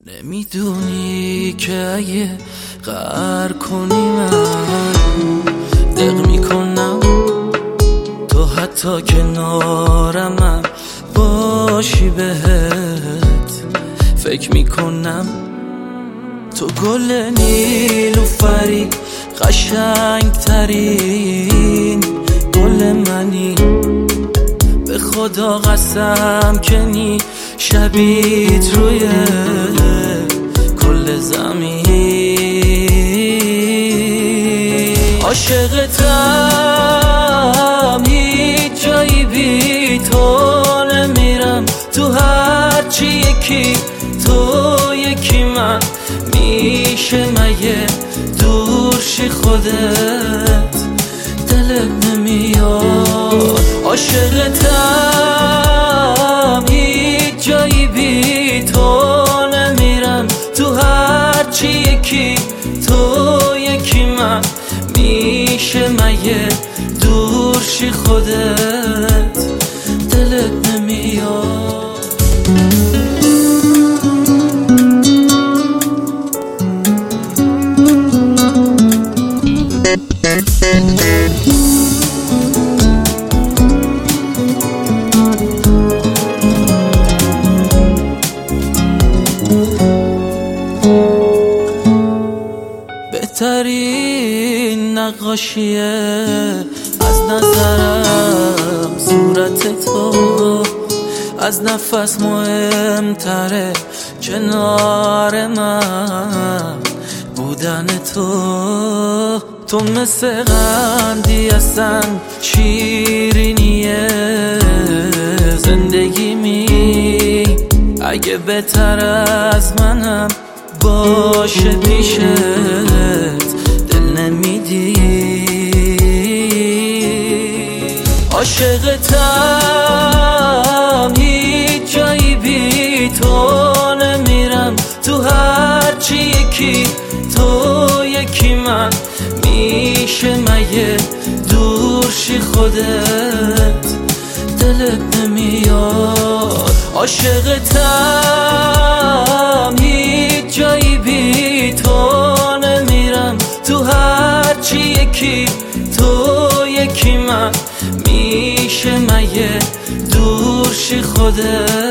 نمیدونی که اگه قهر کنی من دق میکنم، تو حتی کنارمم باشی بهت فکر میکنم. تو گل نیلوفری قشنگ ترین گل منی، به خدا قسم که نی شبیت روی کل زمین. عاشقتم هیچ جایی بی تو نمیرم، تو هرچی یکی تو یکی من میشه مگه دورشی خودت دلت نمیاد. عاشقتم هیچ جایی بی تو نمیرم، تو هرچی یکی تو یکی من میشه مگه دورشی خودت دلت نمیاد. بهترین نقاشیه از نظرم صورت تو، از نفس مهمتره کنار من بودن تو. تو مثل قندی اصلا شیرینیه زندگی می، اگه بهتر از منم باشه پیشت دل نمیدی. عاشقتم هیچ جایی بی تو نمیرم، تو هرچی یکی تو یکی من میشه مگه دورشی خودت دلت نمیاد. عاشقتم هیچ جایی بی تو نمیرم، تو هرچی یکی تو یکی من میشه مگه دورشی خودت